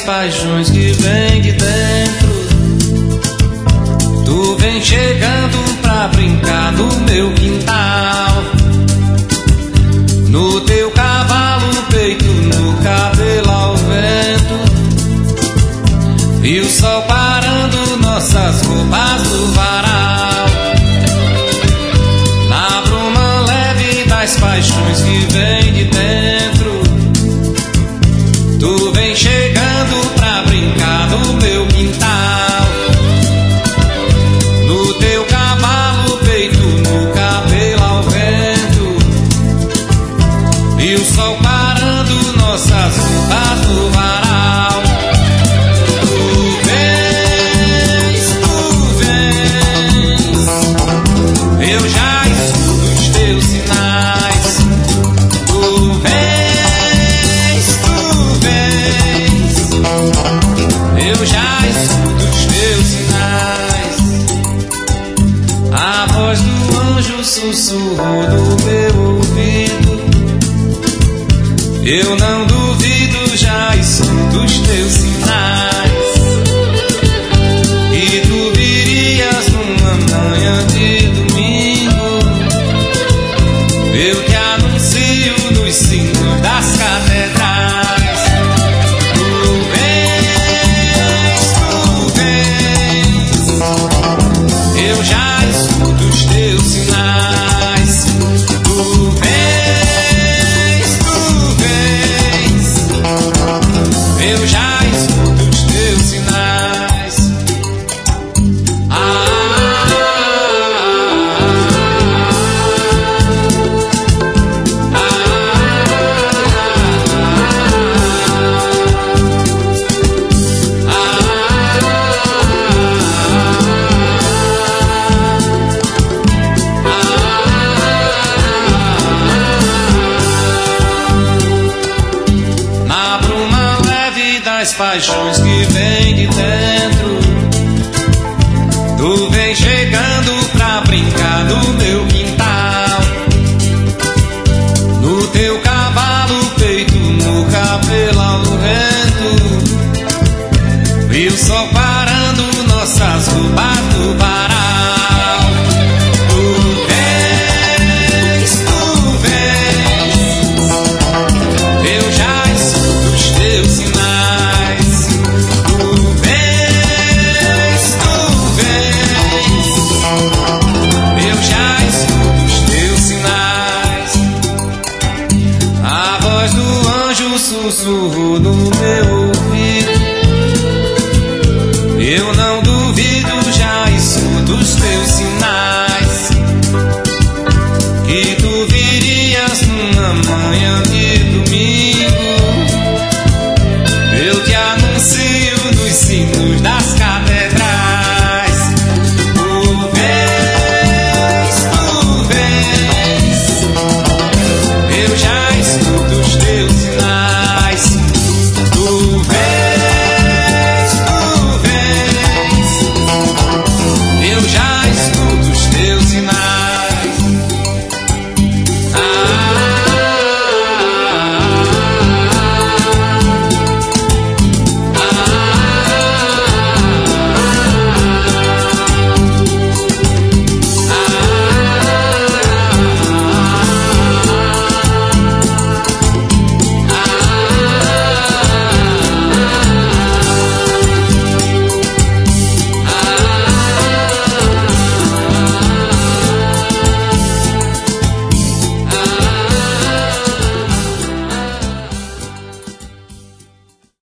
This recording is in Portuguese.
paixões que vêm de dentro. Tu vem chegando pra brincar no meu quintal, no teu cavalo, peito, no cabelo ao vento, e o sol parando nossas roupas no varal. Na bruma leve das paixões que vêm de dentro, tu vem chegando pra brincar no meu quintal, no teu cavalo, peito, no cabelo ao vento, e o sol parando nossas roupas no varal. Eu já escuto os teus sinais. Tu vens. Eu já escuto os teus sinais. A voz do anjo sussurrou no meu ouvido. Eu não duvido, já escuto os teus sinais. E tu virias numa manhã de domingo. Eu te anuncio nos sinos das catedrais. Tu vens. Eu já escuto os teus sinais. Tu vens. Eu já escuto os teus sinais. Na bruma leve das paixões que vêm de dentro, tu vem chegando pra brincar no meu quintal, no teu cavalo, peito, no cabelo ao vento, e o sol parando nossas roupas no varal. Tu vens. Eu já escuto os teus sinais. Tu vens. Eu já escuto os teus sinais. A voz do anjo sussurrou no meu ouvido. Eu não duvido, já escuto os teus sinais.